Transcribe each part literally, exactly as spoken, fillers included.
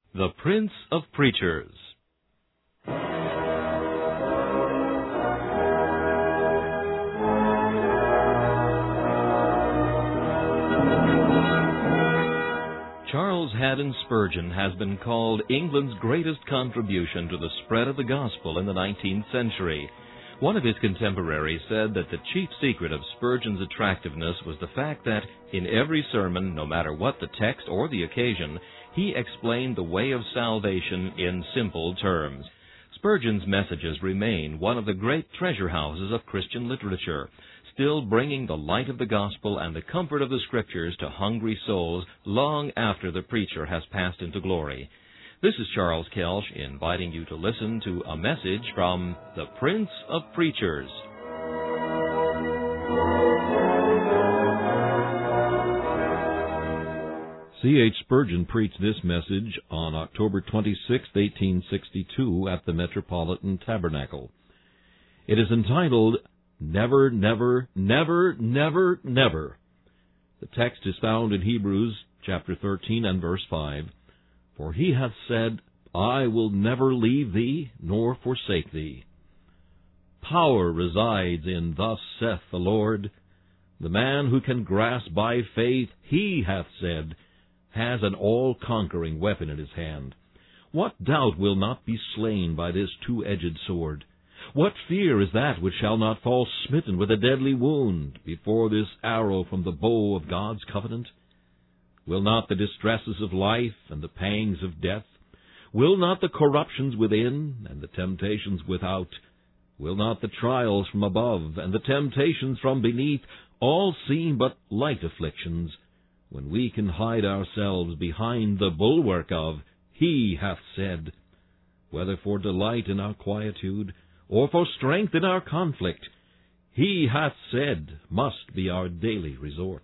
The Prince of Preachers. Charles Haddon Spurgeon has been called England's greatest contribution to the spread of the gospel in the nineteenth century. One of his contemporaries said that the chief secret of Spurgeon's attractiveness was the fact that, in every sermon, no matter what the text or the occasion, he explained the way of salvation in simple terms. Spurgeon's messages remain one of the great treasure houses of Christian literature, still bringing the light of the gospel and the comfort of the Scriptures to hungry souls long after the preacher has passed into glory. This is Charles Kelsch inviting you to listen to a message from the Prince of Preachers. C H Spurgeon preached this message on October twenty-sixth, eighteen sixty-two, at the Metropolitan Tabernacle. It is entitled, Never, Never, Never, Never, Never. The text is found in Hebrews chapter thirteen and verse five. For he hath said, I will never leave thee, nor forsake thee. Power resides in thus saith the Lord. The man who can grasp by faith, he hath said, has an all-conquering weapon in his hand. What doubt will not be slain by this two-edged sword? What fear is that which shall not fall smitten with a deadly wound before this arrow from the bow of God's covenant? Will not the distresses of life and the pangs of death, will not the corruptions within and the temptations without, will not the trials from above and the temptations from beneath all seem but light afflictions, when we can hide ourselves behind the bulwark of He hath said, whether for delight in our quietude or for strength in our conflict, He hath said must be our daily resort.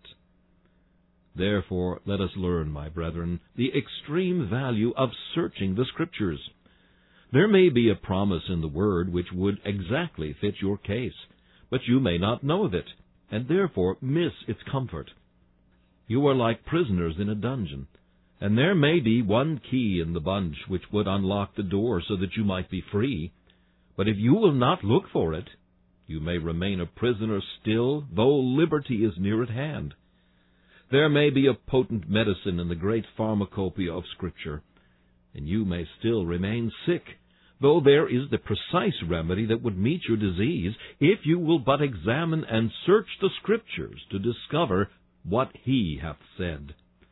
Therefore, let us learn, my brethren, the extreme value of searching the Scriptures. There may be a promise in the Word which would exactly fit your case, but you may not know of it, and therefore miss its comfort. You are like prisoners in a dungeon, and there may be one key in the bunch which would unlock the door so that you might be free. But if you will not look for it, you may remain a prisoner still, though liberty is near at hand. There may be a potent medicine in the great pharmacopoeia of Scripture, and you may still remain sick, though there is the precise remedy that would meet your disease, if you will but examine and search the Scriptures to discover what He hath said.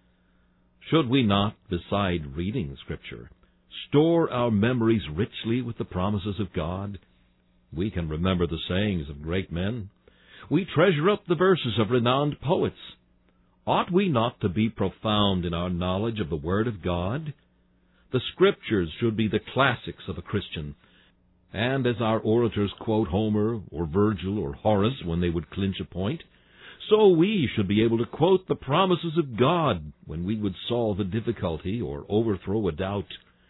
Should we not, beside reading Scripture, store our memories richly with the promises of God? We can remember the sayings of great men. We treasure up the verses of renowned poets. Ought we not to be profound in our knowledge of the Word of God? The Scriptures should be the classics of a Christian, and as our orators quote Homer or Virgil or Horace when they would clinch a point, so we should be able to quote the promises of God when we would solve a difficulty or overthrow a doubt.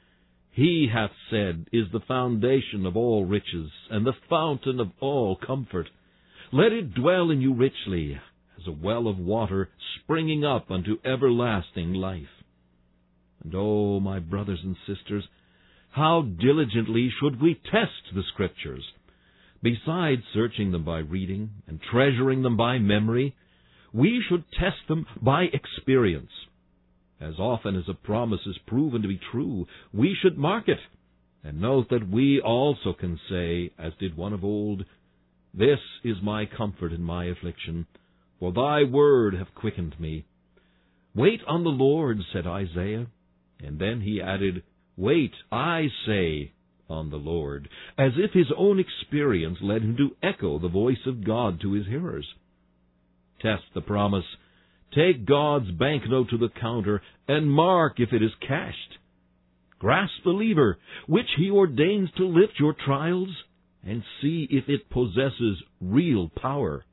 He hath said is the foundation of all riches and the fountain of all comfort. Let it dwell in you richly, as a well of water springing up unto everlasting life. And oh, my brothers and sisters, how diligently should we test the Scriptures! Besides searching them by reading and treasuring them by memory, we should test them by experience. As often as a promise is proven to be true, we should mark it, and note that we also can say, as did one of old, This is my comfort in my affliction, for thy word hath quickened me. Wait on the Lord, said Isaiah, and then he added, Wait, I say, on the Lord, as if his own experience led him to echo the voice of God to his hearers. Test the promise. Take God's banknote to the counter and mark if it is cashed. Grasp the lever which He ordains to lift your trials and see if it possesses real power.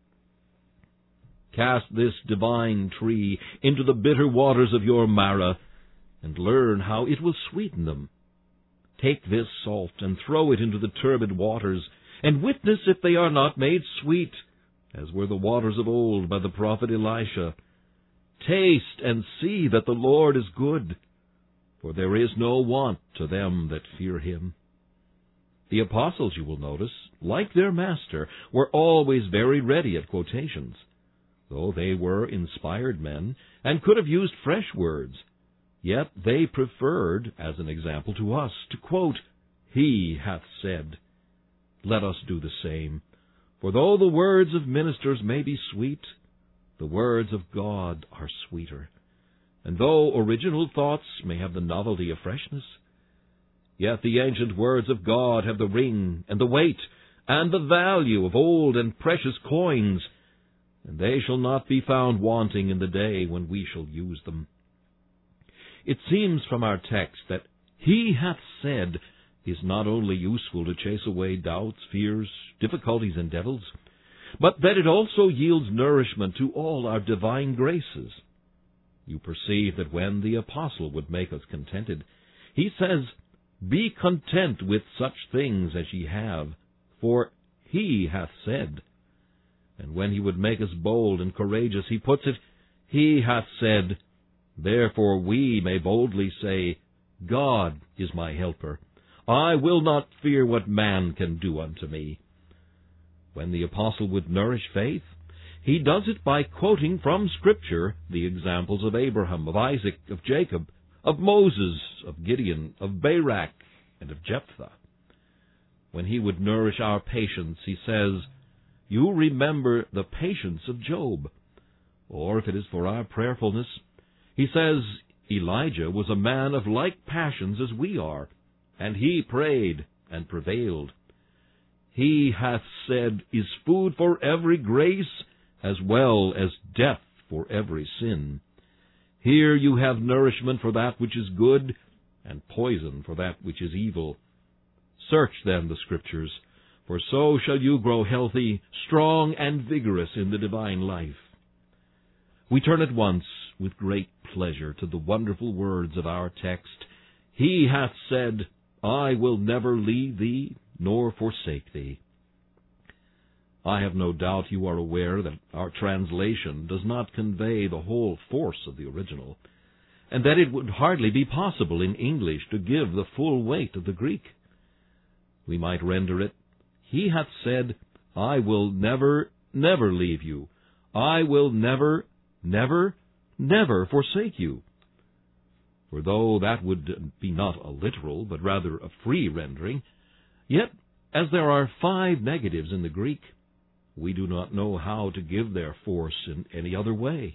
Cast this divine tree into the bitter waters of your Marah and learn how it will sweeten them. Take this salt and throw it into the turbid waters and witness if they are not made sweet, as were the waters of old by the prophet Elisha. Taste and see that the Lord is good. for there is no want to them that fear him. The apostles, you will notice, like their master, were always very ready at quotations. Though they were inspired men, and could have used fresh words, yet they preferred, as an example to us, to quote, "He hath said." Let us do the same. For though the words of ministers may be sweet, the words of God are sweeter. And though original thoughts may have the novelty of freshness, yet the ancient words of God have the ring and the weight and the value of old and precious coins, and they shall not be found wanting in the day when we shall use them. It seems from our text that "he hath said" is not only useful to chase away doubts, fears, difficulties, and devils, but that it also yields nourishment to all our divine graces. You perceive that when the apostle would make us contented, he says, "Be content with such things as ye have, for he hath said." And when he would make us bold and courageous, he puts it, "He hath said, therefore we may boldly say, God is my helper. I will not fear what man can do unto me." When the apostle would nourish faith, he does it by quoting from Scripture the examples of Abraham, of Isaac, of Jacob, of Moses, of Gideon, of Barak, and of Jephthah. When he would nourish our patience, he says, "You remember the patience of Job." Or if it is for our prayerfulness, he says, "Elijah was a man of like passions as we are, and he prayed and prevailed." "He hath said" is food for every grace, as well as death for every sin. Here you have nourishment for that which is good, and poison for that which is evil. Search then the Scriptures, for so shall you grow healthy, strong, and vigorous in the divine life. We turn at once, with great pleasure, to the wonderful words of our text, "He hath said, I will never leave thee, nor forsake thee." I have no doubt you are aware that our translation does not convey the whole force of the original, and that it would hardly be possible in English to give the full weight of the Greek. We might render it, "He hath said, I will never, never leave you. I will never, never, never forsake you." For though that would be not a literal, but rather a free rendering, yet, as there are five negatives in the Greek, we do not know how to give their force in any other way.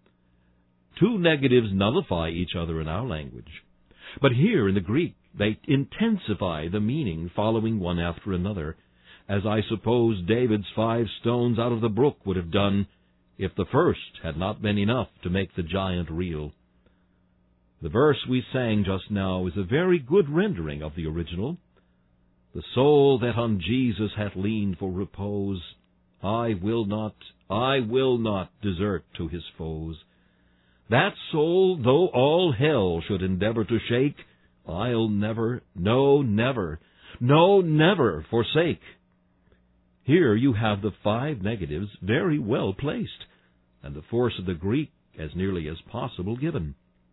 Two negatives nullify each other in our language, but here in the Greek they intensify the meaning following one after another, as I suppose David's five stones out of the brook would have done if the first had not been enough to make the giant reel. The verse we sang just now is a very good rendering of the original. "The soul that on Jesus hath leaned for repose, I will not, I will not desert to his foes. That soul, though all hell should endeavor to shake, I'll never, no, never, no, never forsake." Here you have the five negatives very well placed, and the force of the Greek as nearly as possible given.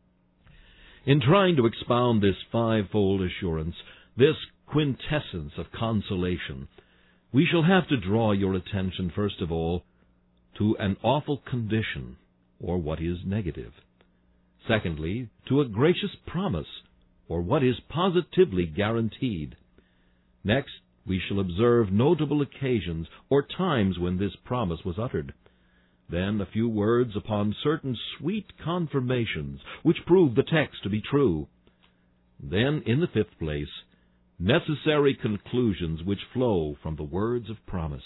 In trying to expound this fivefold assurance, this quintessence of consolation, we shall have to draw your attention, first of all, to an awful condition, or what is negative. Secondly, to a gracious promise, or what is positively guaranteed. Next, we shall observe notable occasions or times when this promise was uttered. Then a few words upon certain sweet confirmations which prove the text to be true. Then, in the fifth place, necessary conclusions which flow from the words of promise.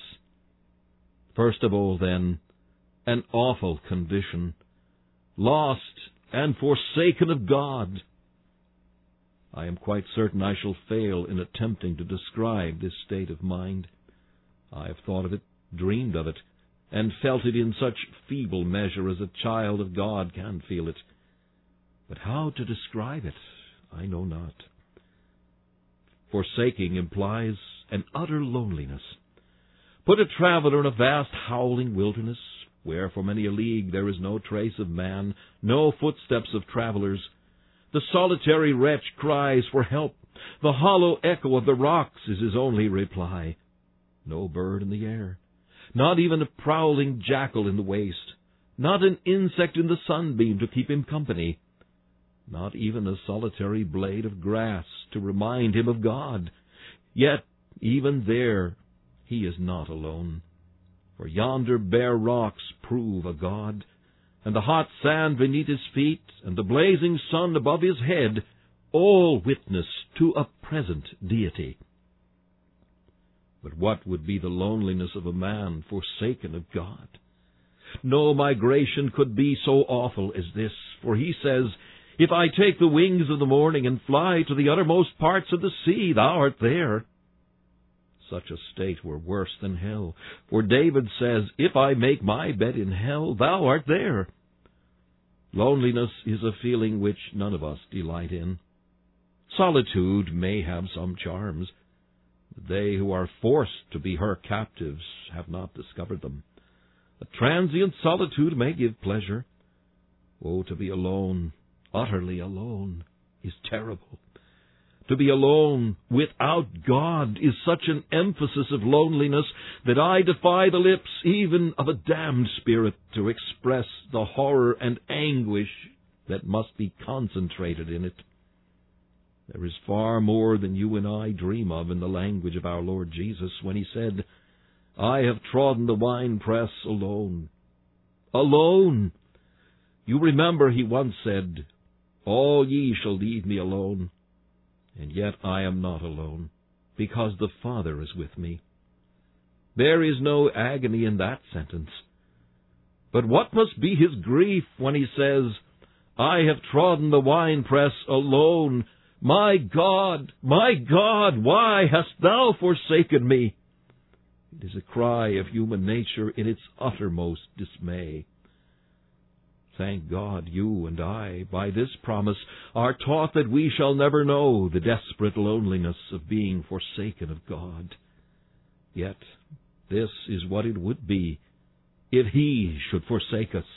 First of all, then, an awful condition, lost and forsaken of God. I am quite certain I shall fail in attempting to describe this state of mind. I have thought of it, dreamed of it, and felt it in such feeble measure as a child of God can feel it. But how to describe it, I know not. Forsaking implies an utter loneliness. Put a traveler in a vast howling wilderness, where for many a league there is no trace of man, no footsteps of travelers. The solitary wretch cries for help. The hollow echo of the rocks is his only reply. No bird in the air, not even a prowling jackal in the waste, not an insect in the sunbeam to keep him company, not even a solitary blade of grass to remind him of God. Yet, even there, he is not alone. For yonder bare rocks prove a God, and the hot sand beneath his feet, and the blazing sun above his head, all witness to a present deity. But what would be the loneliness of a man forsaken of God? No migration could be so awful as this, for he says, "If I take the wings of the morning and fly to the uttermost parts of the sea, thou art there." Such a state were worse than hell, for David says, "If I make my bed in hell, thou art there." Loneliness is a feeling which none of us delight in. Solitude may have some charms, but they who are forced to be her captives have not discovered them. A transient solitude may give pleasure. Oh, to be alone, utterly alone, is terrible. To be alone without God is such an emphasis of loneliness that I defy the lips even of a damned spirit to express the horror and anguish that must be concentrated in it. There is far more than you and I dream of in the language of our Lord Jesus when he said, "I have trodden the winepress alone." Alone! You remember he once said, "All ye shall leave me alone." And yet I am not alone, because the Father is with me. There is no agony in that sentence. But what must be his grief when he says, "I have trodden the winepress alone. My God, my God, why hast thou forsaken me?" It is a cry of human nature in its uttermost dismay. Thank God, you and I, by this promise, are taught that we shall never know the desperate loneliness of being forsaken of God. Yet this is what it would be if He should forsake us.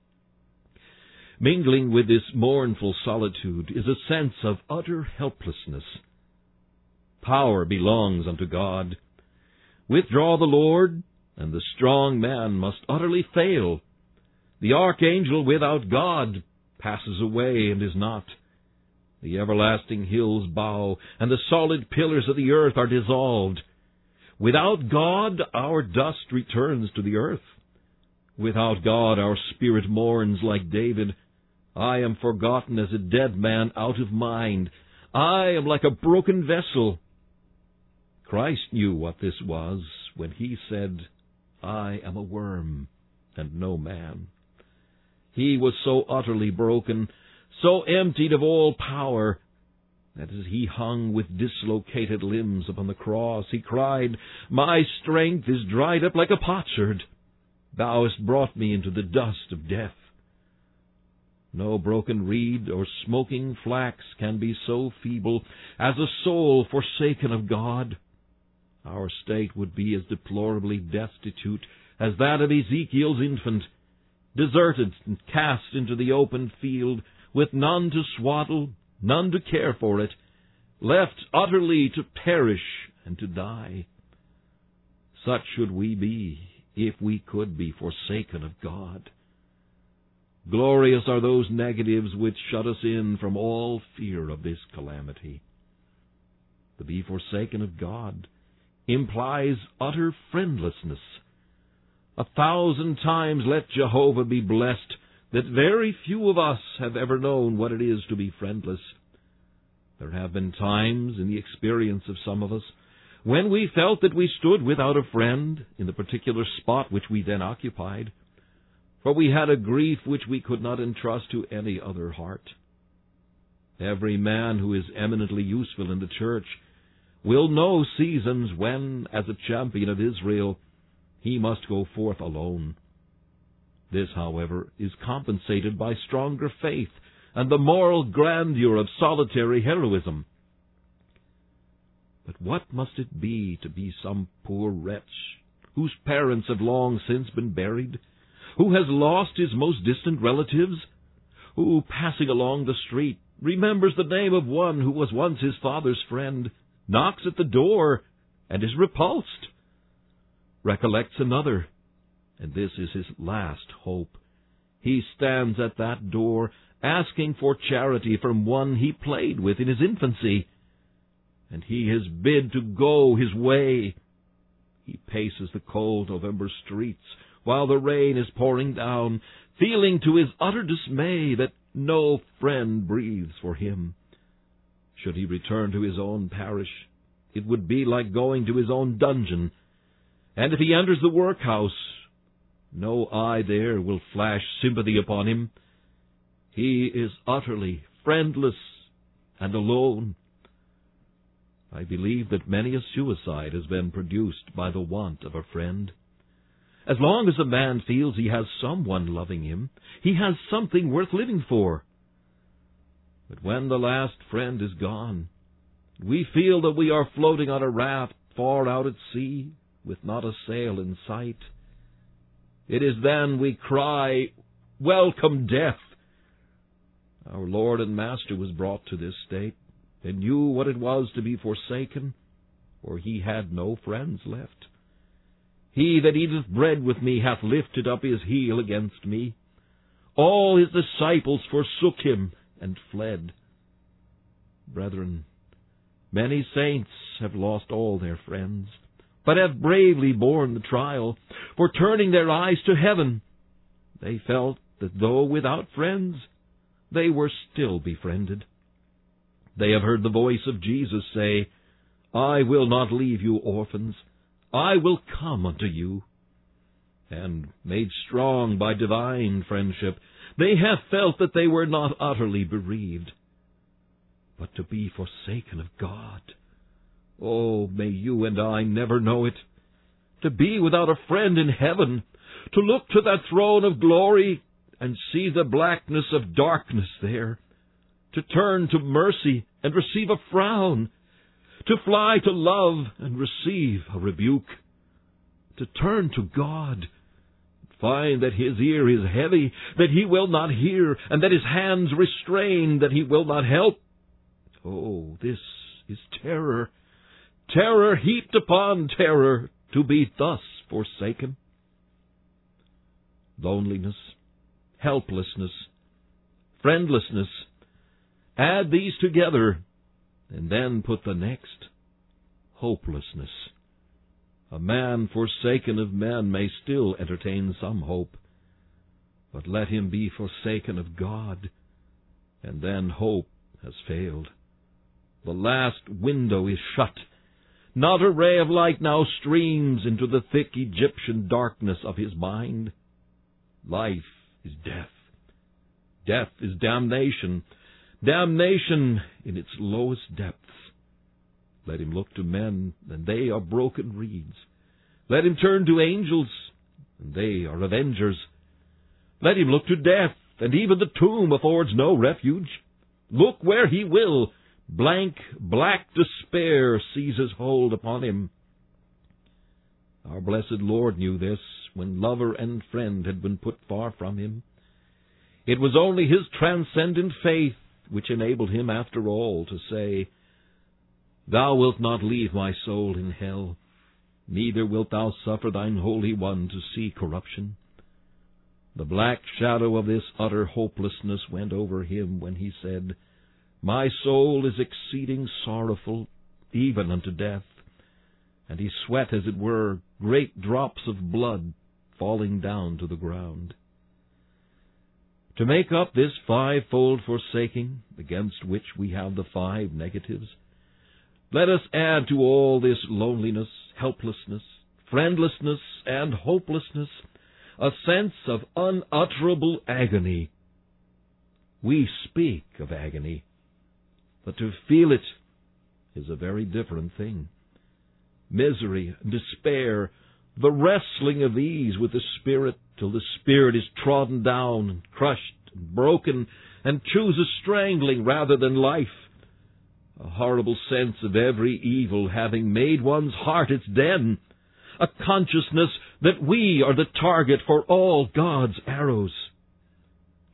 Mingling with this mournful solitude is a sense of utter helplessness. Power belongs unto God. Withdraw the Lord, and the strong man must utterly fail. The archangel without God passes away and is not. The everlasting hills bow, and the solid pillars of the earth are dissolved. Without God, our dust returns to the earth. Without God, our spirit mourns like David. I am forgotten as a dead man out of mind. I am like a broken vessel. Christ knew what this was when he said, "I am a worm and no man." He was so utterly broken, so emptied of all power, that as he hung with dislocated limbs upon the cross, he cried, "My strength is dried up like a potsherd. Thou hast brought me into the dust of death." No broken reed or smoking flax can be so feeble as a soul forsaken of God. Our state would be as deplorably destitute as that of Ezekiel's infant, deserted and cast into the open field, with none to swaddle, none to care for it, left utterly to perish and to die. Such should we be if we could be forsaken of God. Glorious are those negatives which shut us in from all fear of this calamity. To be forsaken of God implies utter friendlessness. A thousand times let Jehovah be blessed that very few of us have ever known what it is to be friendless. There have been times in the experience of some of us when we felt that we stood without a friend in the particular spot which we then occupied, for we had a grief which we could not entrust to any other heart. Every man who is eminently useful in the church will know seasons when, as a champion of Israel, he must go forth alone. This, however, is compensated by stronger faith and the moral grandeur of solitary heroism. But what must it be to be some poor wretch whose parents have long since been buried, who has lost his most distant relatives, who, passing along the street, remembers the name of one who was once his father's friend, knocks at the door, and is repulsed, recollects another, and this is his last hope. He stands at that door, asking for charity from one he played with in his infancy, and he is bid to go his way. He paces the cold November streets while the rain is pouring down, feeling to his utter dismay that no friend breathes for him. Should he return to his own parish, it would be like going to his own dungeon, and if he enters the workhouse, no eye there will flash sympathy upon him. He is utterly friendless and alone. I believe that many a suicide has been produced by the want of a friend. As long as a man feels he has someone loving him, he has something worth living for. But when the last friend is gone, we feel that we are floating on a raft far out at sea, with not a sail in sight. It is then we cry, "Welcome, death!" Our Lord and Master was brought to this state, and knew what it was to be forsaken, for he had no friends left. He that eateth bread with me hath lifted up his heel against me. All his disciples forsook him and fled. Brethren, many saints have lost all their friends, but have bravely borne the trial, for turning their eyes to heaven, they felt that though without friends, they were still befriended. They have heard the voice of Jesus say, "I will not leave you orphans, I will come unto you." And made strong by divine friendship, they have felt that they were not utterly bereaved. But to be forsaken of God, oh, may you and I never know it. To be without a friend in heaven, to look to that throne of glory and see the blackness of darkness there, to turn to mercy and receive a frown, to fly to love and receive a rebuke, to turn to God, find that his ear is heavy, that he will not hear, and that his hands restrain, that he will not help. Oh, this is terror, terror heaped upon terror, to be thus forsaken. Loneliness, helplessness, friendlessness, add these together, and then put the next, hopelessness. A man forsaken of men may still entertain some hope, but let him be forsaken of God, and then hope has failed. The last window is shut. Not a ray of light now streams into the thick Egyptian darkness of his mind. Life is death. Death is damnation. Damnation in its lowest depths. Let him look to men, and they are broken reeds. Let him turn to angels, and they are avengers. Let him look to death, and even the tomb affords no refuge. Look where he will, blank, black despair seizes hold upon him. Our blessed Lord knew this when lover and friend had been put far from him. It was only his transcendent faith which enabled him, after all, to say, "Thou wilt not leave my soul in hell, neither wilt thou suffer thine Holy One to see corruption." The black shadow of this utter hopelessness went over him when he said, "My soul is exceeding sorrowful, even unto death." And he sweat, as it were, great drops of blood falling down to the ground. To make up this fivefold forsaking, against which we have the five negatives, let us add to all this loneliness, helplessness, friendlessness, and hopelessness a sense of unutterable agony. We speak of agony, but to feel it is a very different thing. Misery and despair, the wrestling of these with the Spirit till the Spirit is trodden down and crushed and broken and chooses strangling rather than life. A horrible sense of every evil having made one's heart its den. A consciousness that we are the target for all God's arrows.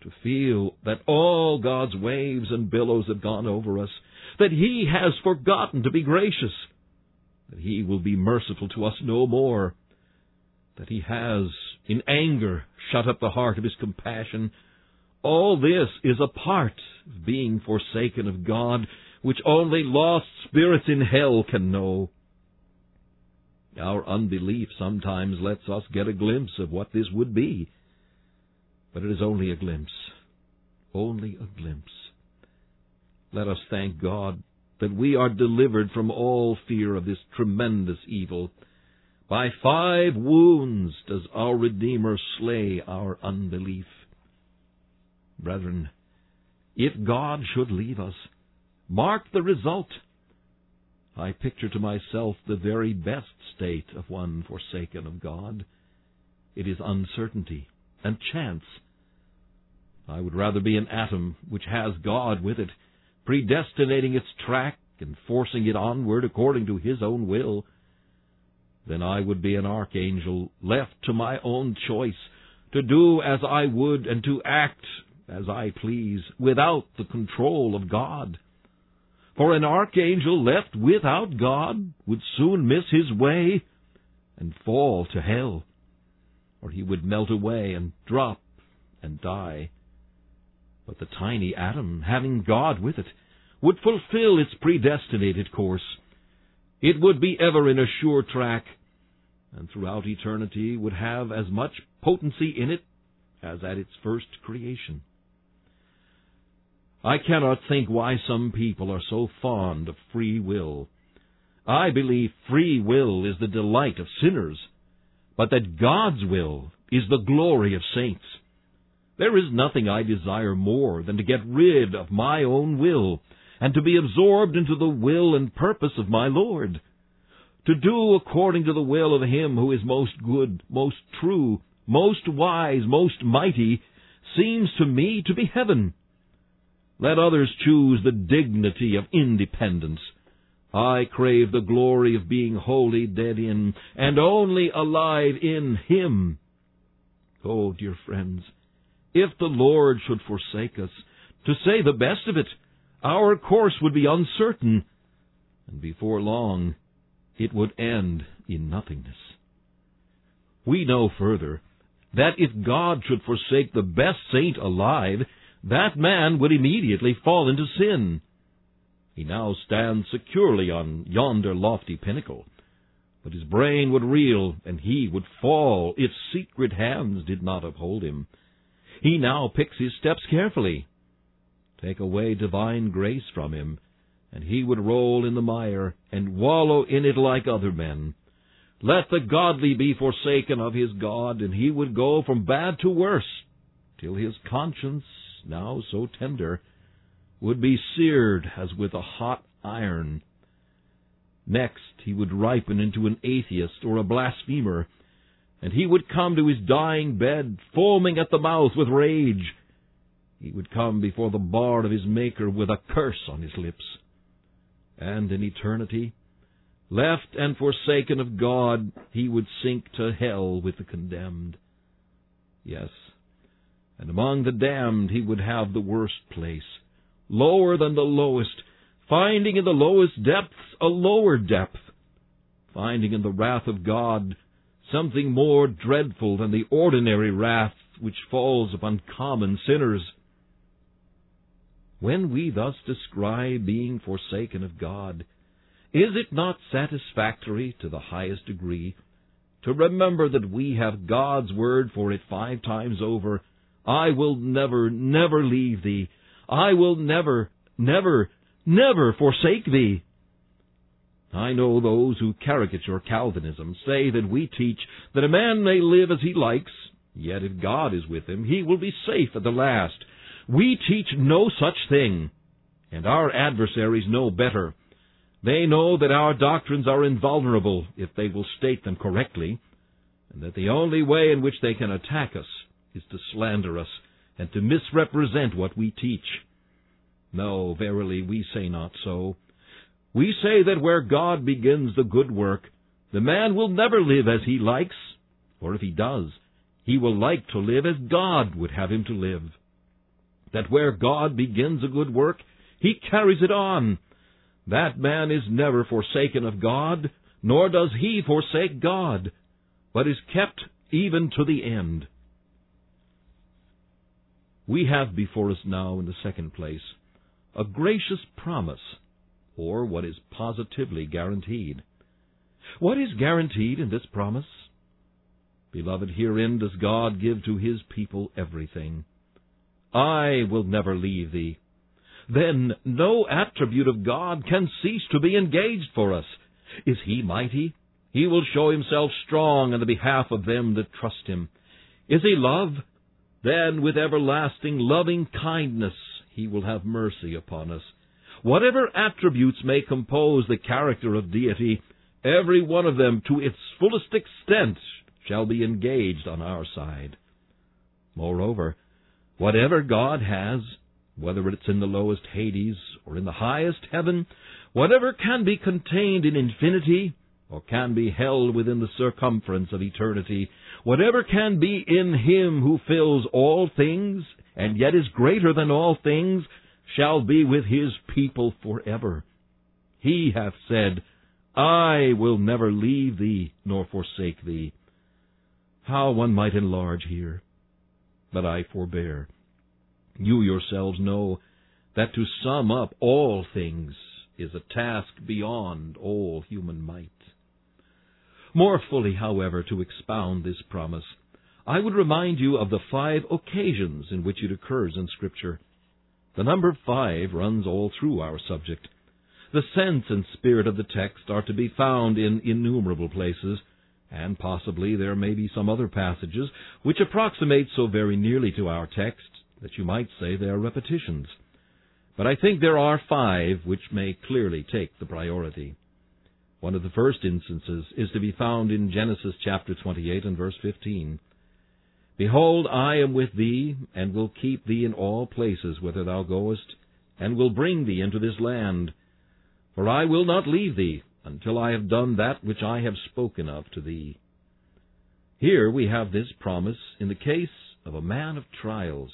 to feel that all God's waves and billows have gone over us, that He has forgotten to be gracious, that He will be merciful to us no more, that He has, in anger, shut up the heart of His compassion. All this is a part of being forsaken of God, which only lost spirits in hell can know. Our unbelief sometimes lets us get a glimpse of what this would be, but it is only a glimpse, only a glimpse. Let us thank God that we are delivered from all fear of this tremendous evil. By five wounds does our Redeemer slay our unbelief. Brethren, if God should leave us, mark the result. I picture to myself the very best state of one forsaken of God. It is uncertainty and chance. I would rather be an atom which has God with it, predestinating its track and forcing it onward according to His own will, than I would be an archangel left to my own choice, to do as I would and to act as I please, without the control of God. For an archangel left without God would soon miss his way and fall to hell, or he would melt away and drop and die. But the tiny atom, having God with it, would fulfill its predestinated course. It would be ever in a sure track, and throughout eternity would have as much potency in it as at its first creation. I cannot think why some people are so fond of free will. I believe free will is the delight of sinners, but that God's will is the glory of saints. There is nothing I desire more than to get rid of my own will, and to be absorbed into the will and purpose of my Lord. To do according to the will of Him who is most good, most true, most wise, most mighty, seems to me to be heaven. Let others choose the dignity of independence. I crave the glory of being wholly dead in, and only alive in Him. Oh, dear friends, if the Lord should forsake us, to say the best of it, our course would be uncertain, and before long it would end in nothingness. We know further that if God should forsake the best saint alive, that man would immediately fall into sin. He now stands securely on yonder lofty pinnacle, but his brain would reel, and he would fall if secret hands did not uphold him. He now picks his steps carefully. Take away divine grace from him, and he would roll in the mire and wallow in it like other men. Let the godly be forsaken of his God, and he would go from bad to worse, till his conscience, now so tender, would be seared as with a hot iron. Next he would ripen into an atheist or a blasphemer, and he would come to his dying bed, foaming at the mouth with rage. He would come before the bar of his Maker with a curse on his lips. And in eternity, left and forsaken of God, he would sink to hell with the condemned. Yes, and among the damned he would have the worst place, lower than the lowest, finding in the lowest depths a lower depth, finding in the wrath of God something more dreadful than the ordinary wrath which falls upon common sinners. When we thus describe being forsaken of God, is it not satisfactory to the highest degree to remember that we have God's word for it five times over? I will never, never leave thee. I will never, never, never forsake thee. I know those who caricature Calvinism say that we teach that a man may live as he likes, yet if God is with him, he will be safe at the last. We teach no such thing, and our adversaries know better. They know that our doctrines are invulnerable if they will state them correctly, and that the only way in which they can attack us is to slander us and to misrepresent what we teach. No, verily, we say not so. We say that where God begins the good work, the man will never live as he likes, or if he does, he will like to live as God would have him to live. that where God begins a good work, He carries it on. That man is never forsaken of God, nor does he forsake God, but is kept even to the end. We have before us now, in the second place, a gracious promise, or what is positively guaranteed. What is guaranteed in this promise? Beloved, herein does God give to His people everything. I will never leave thee. Then no attribute of God can cease to be engaged for us. Is He mighty? He will show Himself strong on the behalf of them that trust Him. Is He love? Then with everlasting loving kindness He will have mercy upon us. Whatever attributes may compose the character of deity, every one of them to its fullest extent shall be engaged on our side. Moreover, whatever God has, whether it's in the lowest Hades or in the highest heaven, whatever can be contained in infinity or can be held within the circumference of eternity, whatever can be in Him who fills all things and yet is greater than all things, shall be with His people forever. He hath said, I will never leave thee nor forsake thee. How one might enlarge here, but I forbear. You yourselves know that to sum up all things is a task beyond all human might. More fully, however, to expound this promise, I would remind you of the five occasions in which it occurs in Scripture. The number five runs all through our subject. The sense and spirit of the text are to be found in innumerable places, and possibly there may be some other passages which approximate so very nearly to our text that you might say they are repetitions. But I think there are five which may clearly take the priority. One of the first instances is to be found in Genesis chapter twenty-eight and verse fifteen. Behold, I am with thee, and will keep thee in all places whither thou goest, and will bring thee into this land. For I will not leave thee, until I have done that which I have spoken of to thee. Here we have this promise in the case of a man of trials.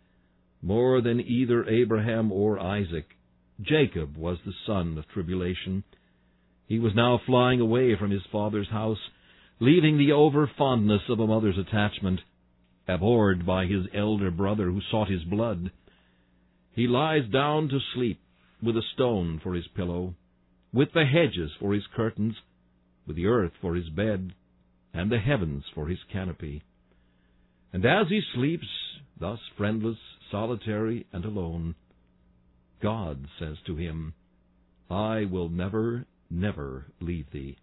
More than either Abraham or Isaac, Jacob was the son of tribulation. He was now flying away from his father's house, leaving the over-fondness of a mother's attachment, abhorred by his elder brother who sought his blood. He lies down to sleep with a stone for his pillow, with the hedges for his curtains, with the earth for his bed, and the heavens for his canopy. And as he sleeps, thus friendless, solitary, and alone, God says to him, I will never, never leave thee.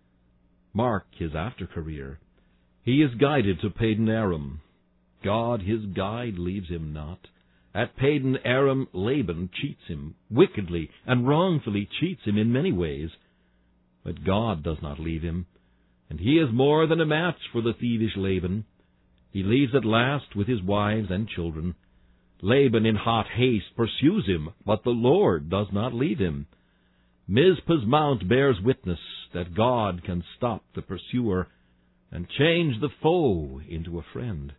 Mark his after career. He is guided to Padan Aram. God, his guide, leaves him not. At Padan Aram, Laban cheats him, wickedly and wrongfully cheats him in many ways. But God does not leave him, and he is more than a match for the thievish Laban. He leaves at last with his wives and children. Laban in hot haste pursues him, but the Lord does not leave him. Mizpah's mount bears witness that God can stop the pursuer and change the foe into a friend.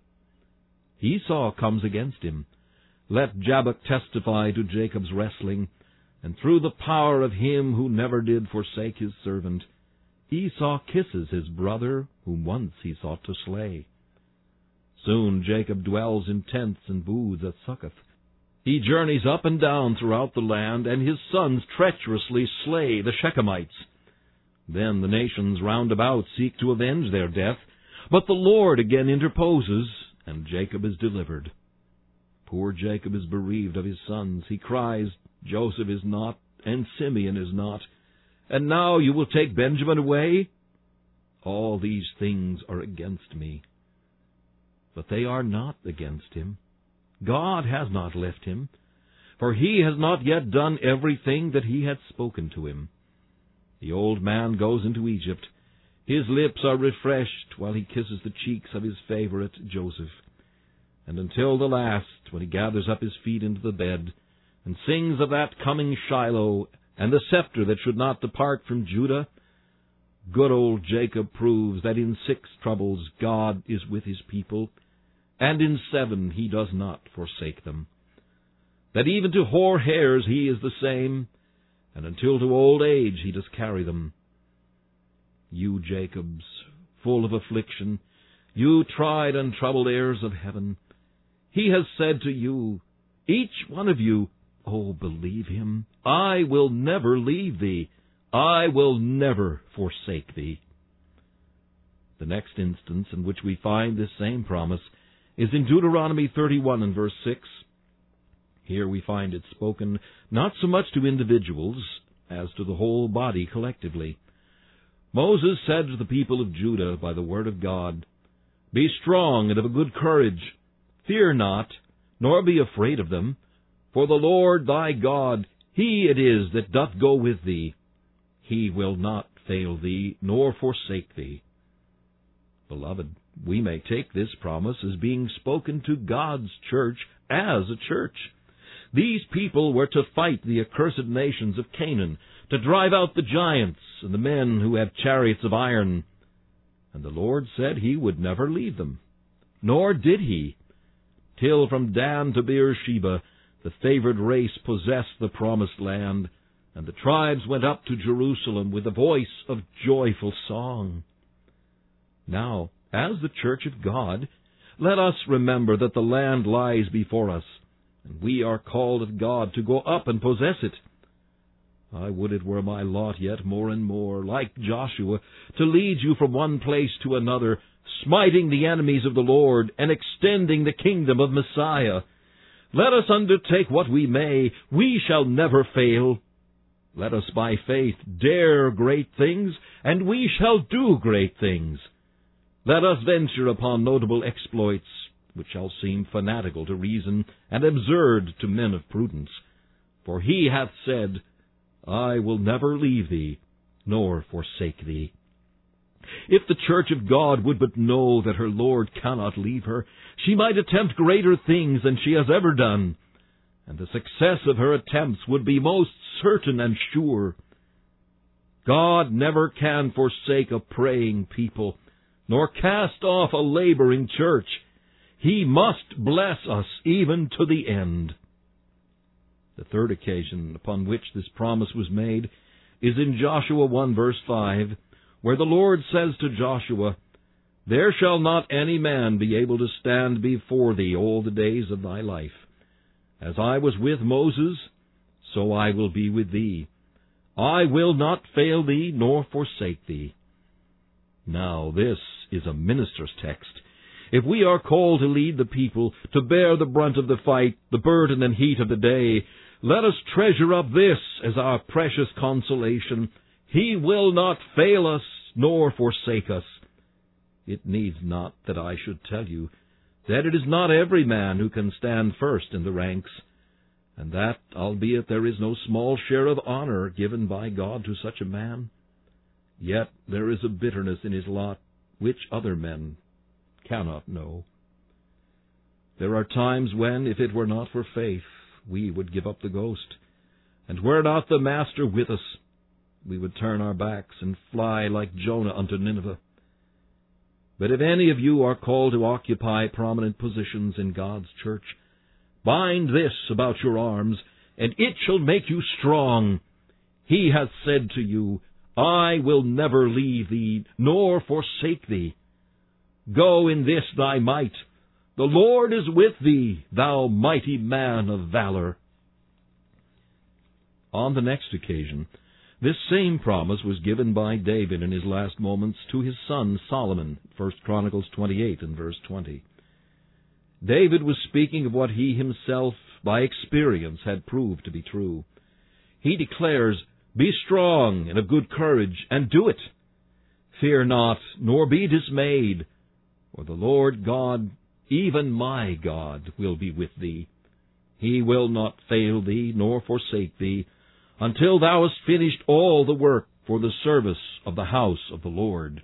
Esau comes against him. Let Jabbok testify to Jacob's wrestling, and through the power of him who never did forsake his servant, Esau kisses his brother whom once he sought to slay. Soon Jacob dwells in tents and booths at Succoth. He journeys up and down throughout the land, and his sons treacherously slay the Shechemites. Then the nations round about seek to avenge their death, but the Lord again interposes, and Jacob is delivered. Poor Jacob is bereaved of his sons. He cries, Joseph is not, and Simeon is not, and now you will take Benjamin away? All these things are against me. But they are not against him. God has not left him, for he has not yet done everything that he had spoken to him. The old man goes into Egypt. His lips are refreshed while he kisses the cheeks of his favorite Joseph. And until the last, when he gathers up his feet into the bed, and sings of that coming Shiloh, and the scepter that should not depart from Judah, good old Jacob proves that in six troubles God is with his people, and in seven he does not forsake them. that even to hoar hairs he is the same, and until to old age he does carry them. You Jacobs, full of affliction, you tried and troubled heirs of heaven, he has said to you, each one of you, oh, believe him, I will never leave thee, I will never forsake thee. The next instance in which we find this same promise is in Deuteronomy thirty-one and verse six. Here we find it spoken not so much to individuals as to the whole body collectively. Moses said to the people of Judah by the word of God, Be strong and of a good courage. Fear not, nor be afraid of them. For the Lord thy God, he it is that doth go with thee. He will not fail thee, nor forsake thee. Beloved, we may take this promise as being spoken to God's church as a church. These people were to fight the accursed nations of Canaan, to drive out the giants and the men who had chariots of iron. And the Lord said he would never leave them. Nor did he, till from Dan to Beersheba the favored race possessed the promised land, and the tribes went up to Jerusalem with a voice of joyful song. Now, as the church of God, let us remember that the land lies before us, and we are called of God to go up and possess it. I would it were my lot yet more and more, like Joshua, to lead you from one place to another, smiting the enemies of the Lord, and extending the kingdom of Messiah. Let us undertake what we may, we shall never fail. Let us by faith dare great things, and we shall do great things. Let us venture upon notable exploits, which shall seem fanatical to reason, and absurd to men of prudence. For he hath said, I will never leave thee, nor forsake thee. If the church of God would but know that her Lord cannot leave her, she might attempt greater things than she has ever done, and the success of her attempts would be most certain and sure. God never can forsake a praying people, nor cast off a laboring church. He must bless us even to the end. The third occasion upon which this promise was made is in Joshua one verse five, where the Lord says to Joshua, There shall not any man be able to stand before thee all the days of thy life. As I was with Moses, so I will be with thee. I will not fail thee, nor forsake thee. Now this is a minister's text. If we are called to lead the people, to bear the brunt of the fight, the burden and heat of the day, let us treasure up this as our precious consolation. He will not fail us, nor forsake us. It needs not that I should tell you that it is not every man who can stand first in the ranks, and that, albeit there is no small share of honor given by God to such a man, yet there is a bitterness in his lot which other men cannot know. There are times when, if it were not for faith, we would give up the ghost, and were not the Master with us, we would turn our backs and fly like Jonah unto Nineveh. But if any of you are called to occupy prominent positions in God's church, bind this about your arms, and it shall make you strong. He hath said to you, I will never leave thee, nor forsake thee. Go in this thy might. The Lord is with thee, thou mighty man of valor. On the next occasion, this same promise was given by David in his last moments to his son Solomon, First Chronicles twenty-eight and verse twenty. David was speaking of what he himself, by experience, had proved to be true. He declares, Be strong and of good courage, and do it. Fear not, nor be dismayed, for the Lord God, even my God, will be with thee. He will not fail thee, nor forsake thee, until thou hast finished all the work for the service of the house of the Lord.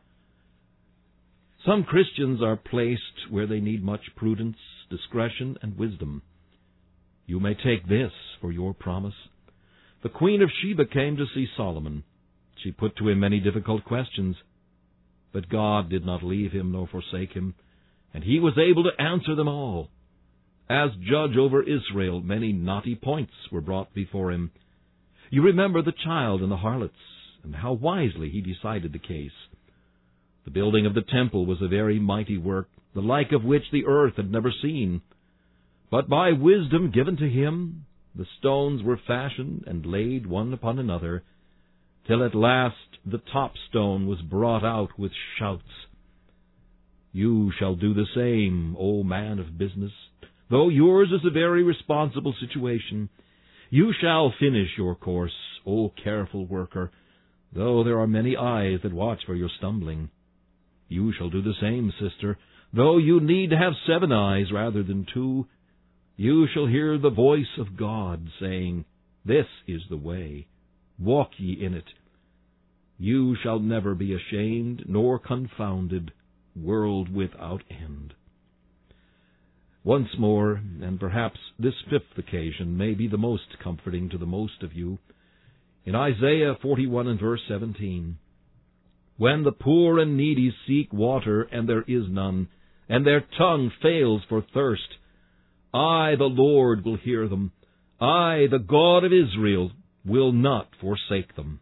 Some Christians are placed where they need much prudence, discretion, and wisdom. You may take this for your promise. The Queen of Sheba came to see Solomon. She put to him many difficult questions, but God did not leave him nor forsake him, and he was able to answer them all. As judge over Israel, many knotty points were brought before him. You remember the child and the harlots, and how wisely he decided the case. The building of the temple was a very mighty work, the like of which the earth had never seen. But by wisdom given to him, the stones were fashioned and laid one upon another, till at last the top stone was brought out with shouts. You shall do the same, O man of business, though yours is a very responsible situation. You shall finish your course, O careful worker, though there are many eyes that watch for your stumbling. You shall do the same, sister, though you need to have seven eyes rather than two. You shall hear the voice of God saying, This is the way, walk ye in it. You shall never be ashamed nor confounded, world without end. Once more, and perhaps this fifth occasion may be the most comforting to the most of you, in Isaiah forty-one and verse seventeen, When the poor and needy seek water, and there is none, and their tongue fails for thirst, I, the Lord, will hear them. I, the God of Israel, will not forsake them.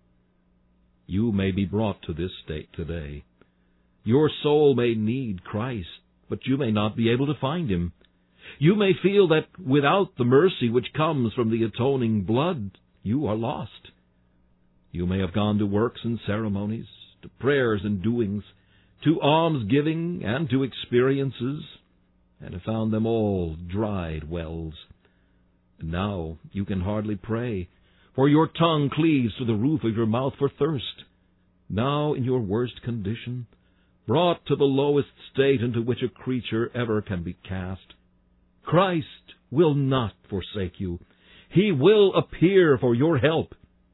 You may be brought to this state today. Your soul may need Christ, but you may not be able to find him. You may feel that without the mercy which comes from the atoning blood, you are lost. You may have gone to works and ceremonies, to prayers and doings, to almsgiving and to experiences, and have found them all dried wells. And now you can hardly pray, for your tongue cleaves to the roof of your mouth for thirst. Now, in your worst condition, brought to the lowest state into which a creature ever can be cast, Christ will not forsake you. He will appear for your help.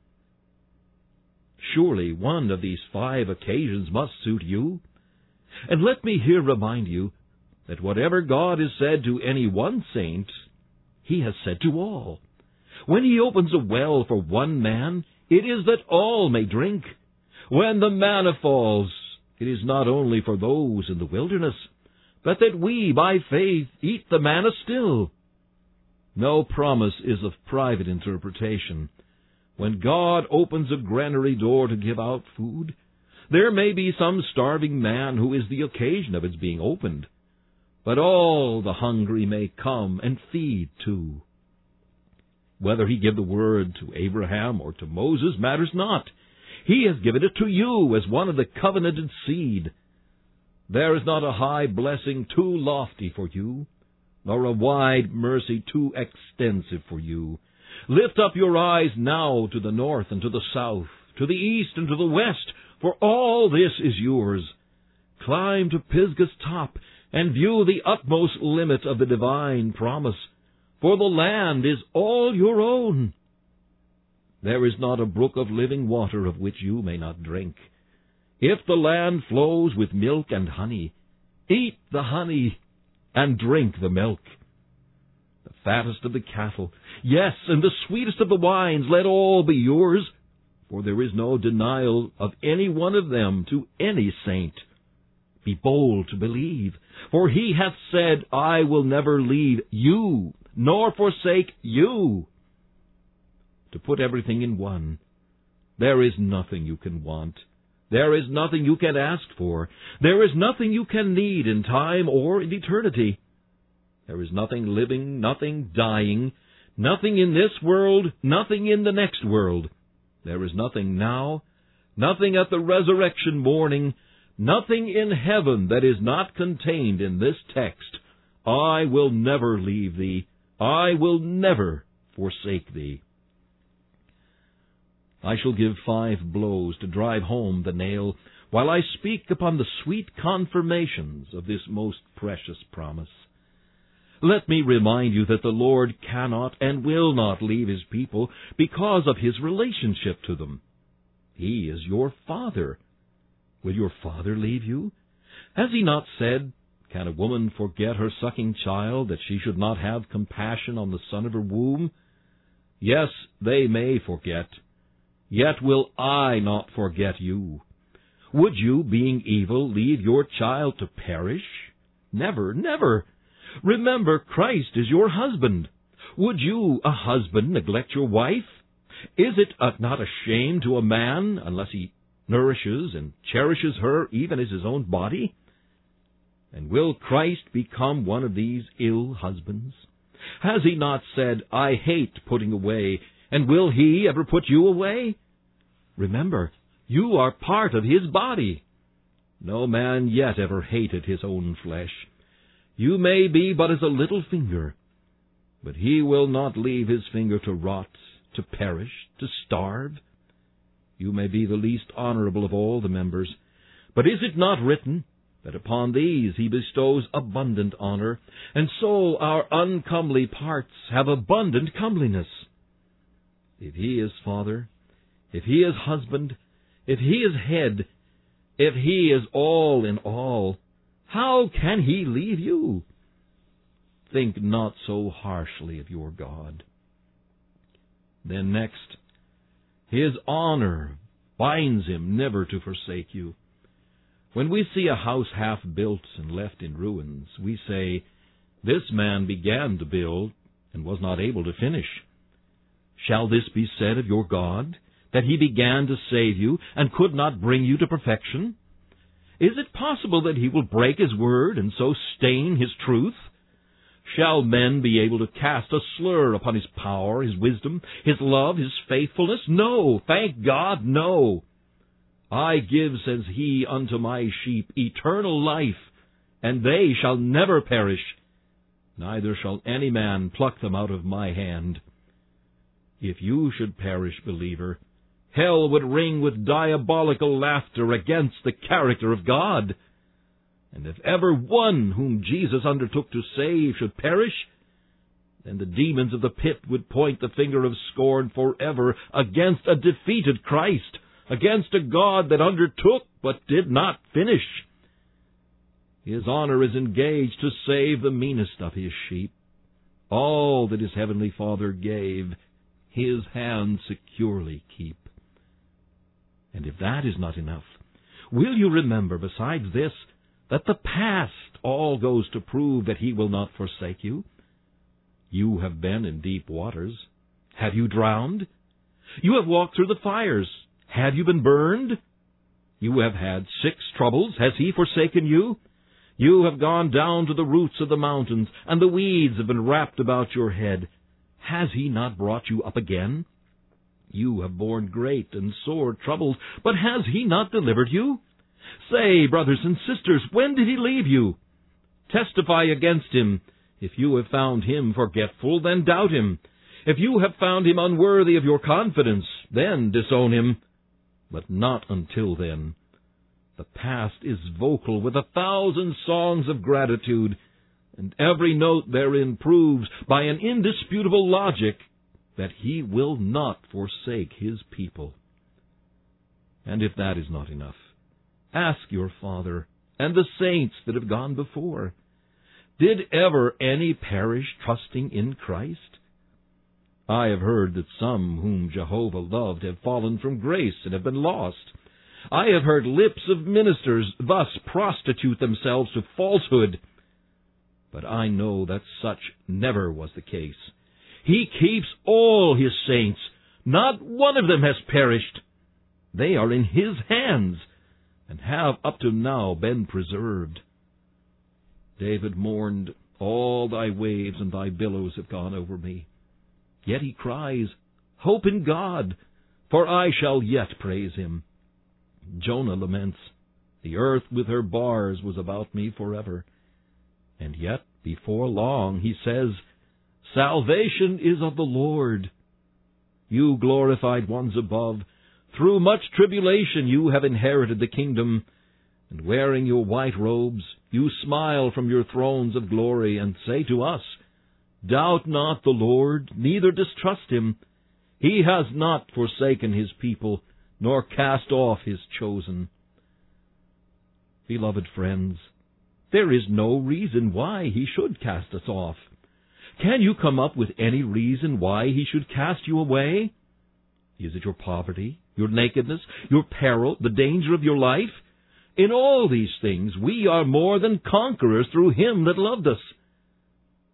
Surely one of these five occasions must suit you. And let me here remind you that whatever God has said to any one saint, he has said to all. When he opens a well for one man, it is that all may drink. When the manna falls, it is not only for those in the wilderness, but that we, by faith, eat the manna still. No promise is of private interpretation. When God opens a granary door to give out food, there may be some starving man who is the occasion of its being opened, but all the hungry may come and feed too. Whether he give the word to Abraham or to Moses matters not. He has given it to you as one of the covenanted seed. There is not a high blessing too lofty for you, nor a wide mercy too extensive for you. Lift up your eyes now to the north and to the south, to the east and to the west, for all this is yours. Climb to Pisgah's top and view the utmost limit of the divine promise, for the land is all your own. There is not a brook of living water of which you may not drink. If the land flows with milk and honey, eat the honey and drink the milk. The fattest of the cattle, yes, and the sweetest of the wines, let all be yours, for there is no denial of any one of them to any saint. Be bold to believe, for he hath said, I will never leave you, nor forsake you. To put everything in one, there is nothing you can want. There is nothing you can ask for. There is nothing you can need in time or in eternity. There is nothing living, nothing dying, nothing in this world, nothing in the next world. There is nothing now, nothing at the resurrection morning, nothing in heaven that is not contained in this text. I will never leave thee. I will never forsake thee. I shall give five blows to drive home the nail, while I speak upon the sweet confirmations of this most precious promise. Let me remind you that the Lord cannot and will not leave his people because of his relationship to them. He is your Father. Will your Father leave you? Has he not said, Can a woman forget her sucking child, that she should not have compassion on the son of her womb? Yes, they may forget. Yet will I not forget you. Would you, being evil, leave your child to perish? Never, never. Remember, Christ is your husband. Would you, a husband, neglect your wife? Is it uh, not a shame to a man unless he nourishes and cherishes her even as his own body? And will Christ become one of these ill husbands? Has he not said, I hate putting away, and will he ever put you away? Remember, you are part of his body. No man yet ever hated his own flesh. You may be but as a little finger, but he will not leave his finger to rot, to perish, to starve. You may be the least honorable of all the members, but is it not written that upon these he bestows abundant honor, and so our uncomely parts have abundant comeliness? If he is father, if he is husband, if he is head, if he is all in all, how can he leave you? Think not so harshly of your God. Then next, his honor binds him never to forsake you. When we see a house half built and left in ruins, we say, this man began to build and was not able to finish. Shall this be said of your God, that he began to save you and could not bring you to perfection? Is it possible that he will break his word and so stain his truth? Shall men be able to cast a slur upon his power, his wisdom, his love, his faithfulness? No, thank God, no. I give, says he, unto my sheep eternal life, and they shall never perish, neither shall any man pluck them out of my hand. If you should perish, believer, hell would ring with diabolical laughter against the character of God. And if ever one whom Jesus undertook to save should perish, then the demons of the pit would point the finger of scorn forever against a defeated Christ, against a God that undertook but did not finish. His honor is engaged to save the meanest of his sheep. All that his heavenly Father gave, his hands securely keep. And if that is not enough, will you remember, besides this, that the past all goes to prove that he will not forsake you? You have been in deep waters. Have you drowned? You have walked through the fires. Have you been burned? You have had six troubles. Has he forsaken you? You have gone down to the roots of the mountains, and the weeds have been wrapped about your head. Has he not brought you up again? You have borne great and sore troubles, but has he not delivered you? Say, brothers and sisters, when did he leave you? Testify against him. If you have found him forgetful, then doubt him. If you have found him unworthy of your confidence, then disown him. But not until then. The past is vocal with a thousand songs of gratitude, and every note therein proves by an indisputable logic that he will not forsake his people. And if that is not enough, ask your Father and the saints that have gone before. Did ever any perish trusting in Christ? I have heard that some whom Jehovah loved have fallen from grace and have been lost. I have heard lips of ministers thus prostitute themselves to falsehood. But I know that such never was the case. He keeps all his saints. Not one of them has perished. They are in his hands, and have up to now been preserved. David mourned, all thy waves and thy billows have gone over me. Yet he cries, hope in God, for I shall yet praise him. Jonah laments, the earth with her bars was about me forever. And yet, before long, he says, salvation is of the Lord. You glorified ones above, through much tribulation you have inherited the kingdom, and wearing your white robes, you smile from your thrones of glory, and say to us, doubt not the Lord, neither distrust him. He has not forsaken his people, nor cast off his chosen. Beloved friends, there is no reason why he should cast us off. Can you come up with any reason why he should cast you away? Is it your poverty, your nakedness, your peril, the danger of your life? In all these things we are more than conquerors through him that loved us.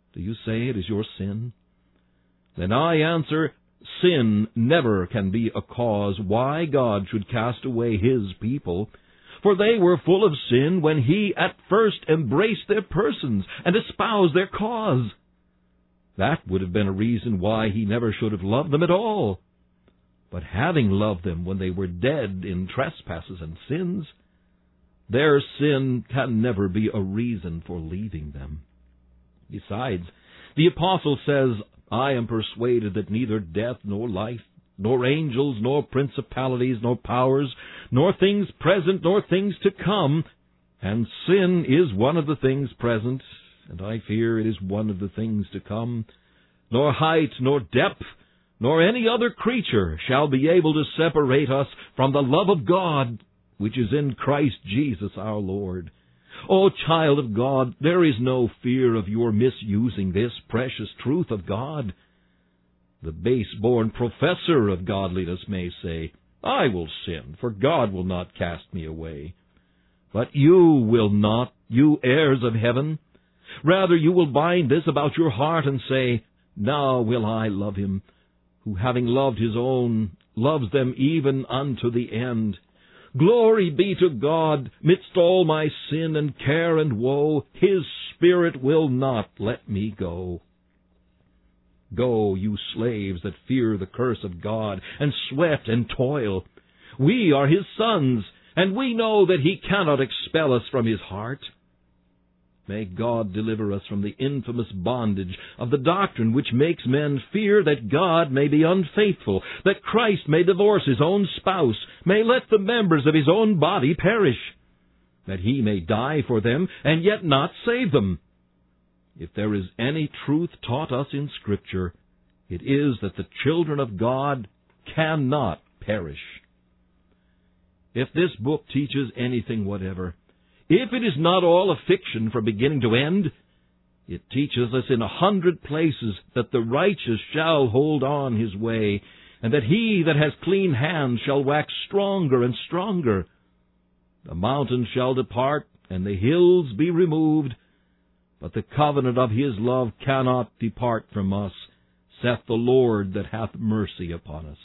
Do you say it is your sin? Then I answer, sin never can be a cause why God should cast away His people, for they were full of sin when He at first embraced their persons and espoused their cause. That would have been a reason why He never should have loved them at all. But having loved them when they were dead in trespasses and sins, their sin can never be a reason for leaving them. Besides, the apostle says, I am persuaded that neither death nor life, nor angels, nor principalities, nor powers, nor things present, nor things to come, and sin is one of the things present, and I fear it is one of the things to come, nor height, nor depth, nor any other creature shall be able to separate us from the love of God, which is in Christ Jesus our Lord. O child of God, there is no fear of your misusing this precious truth of God. The base-born professor of godliness may say, I will sin, for God will not cast me away. But you will not, you heirs of heaven. Rather, you will bind this about your heart and say, Now will I love him, who having loved his own, loves them even unto the end. Glory be to God, midst all my sin and care and woe, His Spirit will not let me go. Go, you slaves that fear the curse of God, and sweat and toil. We are His sons, and we know that He cannot expel us from His heart. May God deliver us from the infamous bondage of the doctrine which makes men fear that God may be unfaithful, that Christ may divorce His own spouse, may let the members of His own body perish, that He may die for them and yet not save them. If there is any truth taught us in Scripture, it is that the children of God cannot perish. If this book teaches anything whatever, if it is not all a fiction from beginning to end, it teaches us in a hundred places that the righteous shall hold on his way, and that he that has clean hands shall wax stronger and stronger. The mountains shall depart, and the hills be removed, but the covenant of His love cannot depart from us, saith the Lord that hath mercy upon us.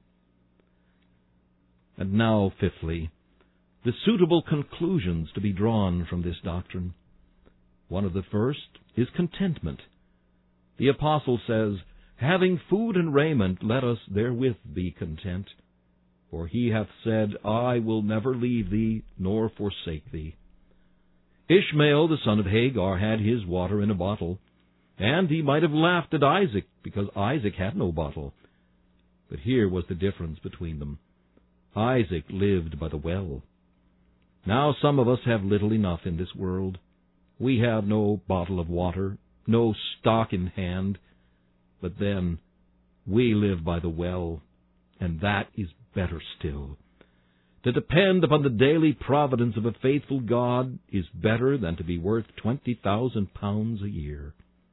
And now, fifthly, the suitable conclusions to be drawn from this doctrine. One of the first is contentment. The apostle says, Having food and raiment, let us therewith be content. For He hath said, I will never leave thee, nor forsake thee. Ishmael, the son of Hagar, had his water in a bottle, and he might have laughed at Isaac, because Isaac had no bottle. But here was the difference between them. Isaac lived by the well. Now some of us have little enough in this world. We have no bottle of water, no stock in hand, but then we live by the well, and that is better still. To depend upon the daily providence of a faithful God is better than to be worth twenty thousand pounds a year.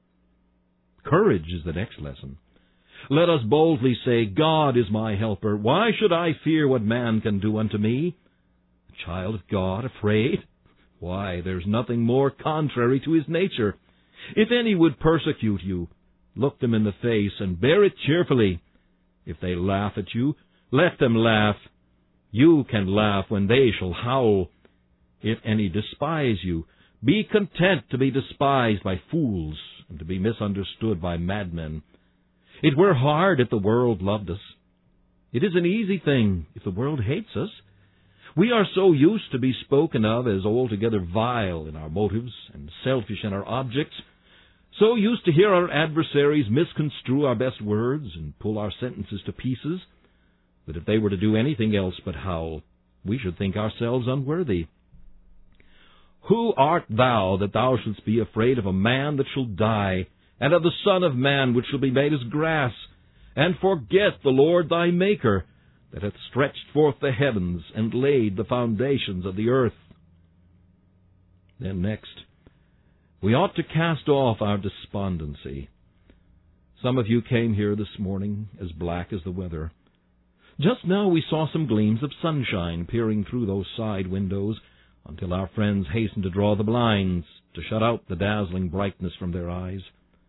Courage is the next lesson. Let us boldly say, God is my helper. Why should I fear what man can do unto me? A child of God, afraid? Why, there's nothing more contrary to his nature. If any would persecute you, look them in the face and bear it cheerfully. If they laugh at you, let them laugh. You can laugh when they shall howl. If any despise you, be content to be despised by fools and to be misunderstood by madmen. It were hard if the world loved us. It is an easy thing if the world hates us. We are so used to be spoken of as altogether vile in our motives and selfish in our objects, so used to hear our adversaries misconstrue our best words and pull our sentences to pieces, that if they were to do anything else but howl, we should think ourselves unworthy. Who art thou that thou shouldst be afraid of a man that shall die, and of the Son of Man which shall be made as grass, and forget the Lord thy Maker, that hath stretched forth the heavens and laid the foundations of the earth? Then next, we ought to cast off our despondency. Some of you came here this morning as black as the weather. Just now we saw some gleams of sunshine peering through those side windows, until our friends hastened to draw the blinds to shut out the dazzling brightness from their eyes.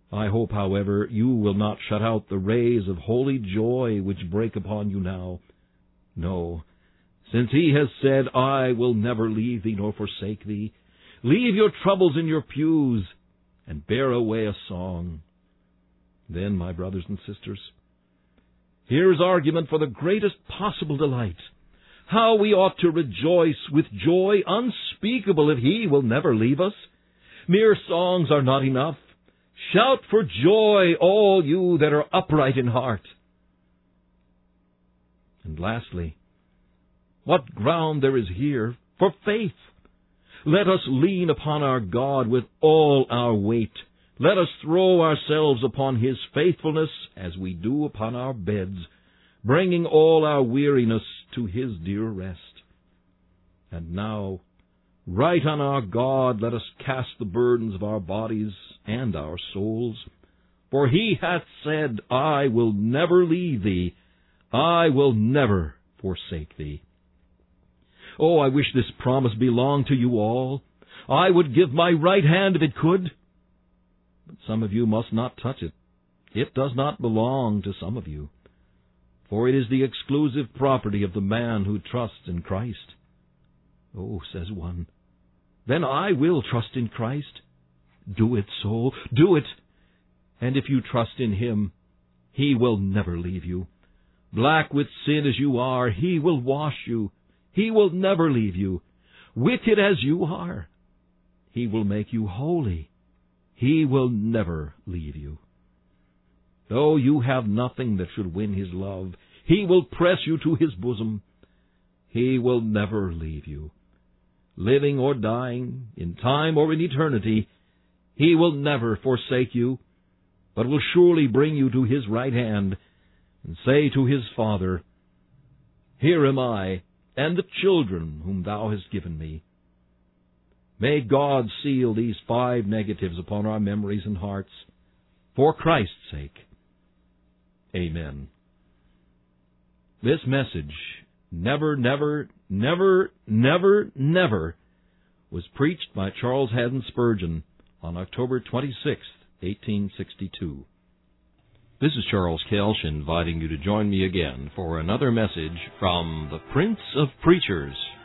I hope, however, you will not shut out the rays of holy joy which break upon you now. No, since he has said, I will never leave thee nor forsake thee, leave your troubles in your pews, and bear away a song. Then, my brothers and sisters, here is argument for the greatest possible delight. How we ought to rejoice with joy unspeakable if he will never leave us. Mere songs are not enough. Shout for joy, all you that are upright in heart. And lastly, what ground there is here for faith. Let us lean upon our God with all our weight. Let us throw ourselves upon his faithfulness as we do upon our beds, bringing all our weariness to his dear rest. And now, right on our God, let us cast the burdens of our bodies and our souls. For he hath said, I will never leave thee, I will never forsake thee. Oh, I wish this promise belonged to you all. I would give my right hand if it could. But some of you must not touch it. It does not belong to some of you. For it is the exclusive property of the man who trusts in Christ. Oh, says one, then I will trust in Christ. Do it, soul, do it. And if you trust in him, he will never leave you. Black with sin as you are, he will wash you. He will never leave you. Wicked as you are, he will make you holy. He will never leave you. Though you have nothing that should win his love, he will press you to his bosom. He will never leave you. Living or dying, in time or in eternity, he will never forsake you, but will surely bring you to his right hand and say to his Father, Here am I, and the children whom thou hast given me. May God seal these five negatives upon our memories and hearts, for Christ's sake. Amen. This message, never, never, never, never, never, was preached by Charles Haddon Spurgeon on October twenty-sixth, eighteen sixty-two. This is Charles Kelsch inviting you to join me again for another message from the Prince of Preachers,